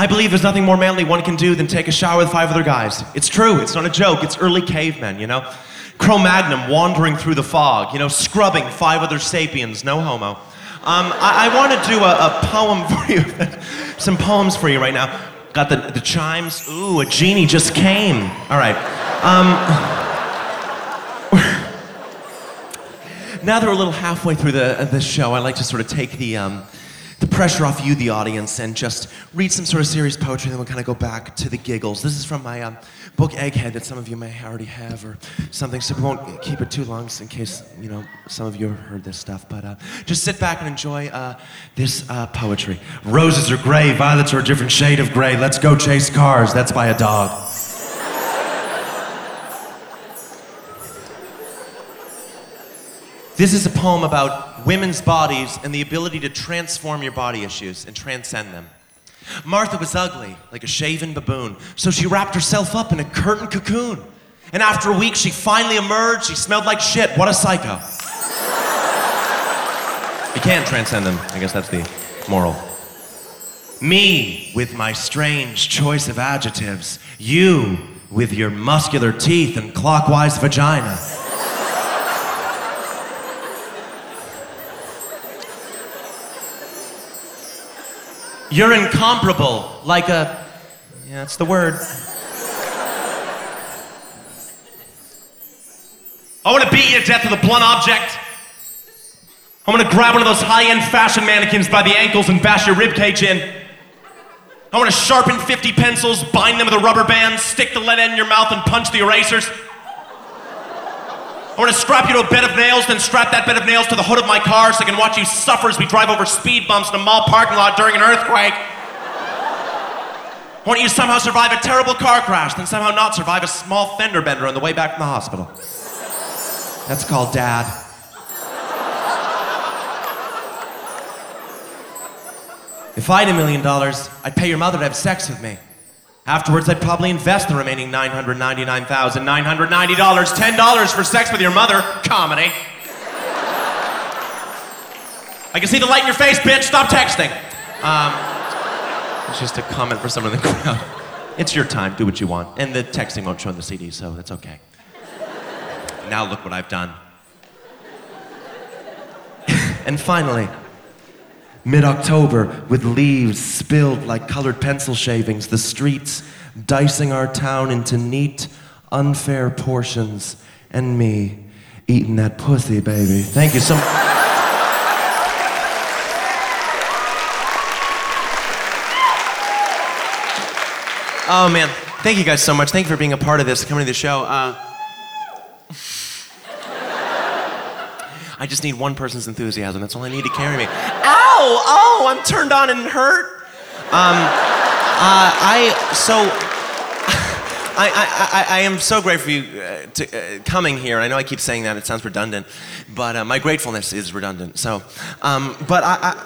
I believe there's nothing more manly one can do than take a shower with 5 other guys. It's true, it's not a joke, it's early cavemen, you know? Cro-Magnon wandering through the fog, you know, scrubbing 5 other sapiens, no homo. I want to do a poem for you, some poems for you right now. Got the chimes. Ooh, a genie just came. All right. Now that we're a little halfway through the show, I'd like to sort of take the pressure off you, the audience, and just read some sort of serious poetry, then we'll kind of go back to the giggles. This is from my book, Egghead, that some of you may already have or something, so we won't keep it too long in case, you know, some of you have heard this stuff, but just sit back and enjoy this poetry. Roses are gray, violets are a different shade of gray. Let's go chase cars. That's by a dog. This is a poem about women's bodies and the ability to transform your body issues and transcend them. Martha was ugly, like a shaven baboon, so she wrapped herself up in a curtain cocoon. And after a week, she finally emerged. She smelled like shit. What a psycho. You can't transcend them. I guess that's the moral. Me, with my strange choice of adjectives. You, with your muscular teeth and clockwise vagina. You're incomparable, like a... Yeah, that's the word. I want to beat you to death with a blunt object. I want to grab one of those high-end fashion mannequins by the ankles and bash your ribcage in. I want to sharpen 50 pencils, bind them with a rubber band, stick the lead end in your mouth and punch the erasers. I want to strap you to a bed of nails, then strap that bed of nails to the hood of my car so I can watch you suffer as we drive over speed bumps in a mall parking lot during an earthquake. I want you to somehow survive a terrible car crash, then somehow not survive a small fender bender on the way back from the hospital. That's called dad. If I had $1 million, I'd pay your mother to have sex with me. Afterwards, I'd probably invest the remaining $999,990, $10 for sex with your mother. Comedy. I can see the light in your face, bitch. Stop texting. It's just a comment for someone in the crowd. It's your time. Do what you want. And the texting won't show on the CD, so that's okay. Now look what I've done. And finally, mid-October, with leaves spilled like colored pencil shavings, the streets dicing our town into neat, unfair portions, and me eating that pussy, baby. Thank you so much. Oh, man. Thank you guys so much. Thank you for being a part of this, coming to the show. I just need one person's enthusiasm. That's all I need to carry me. Ow! Oh, I'm turned on and hurt. I am so grateful for you coming here. I know I keep saying that. It sounds redundant, but my gratefulness is redundant. So, but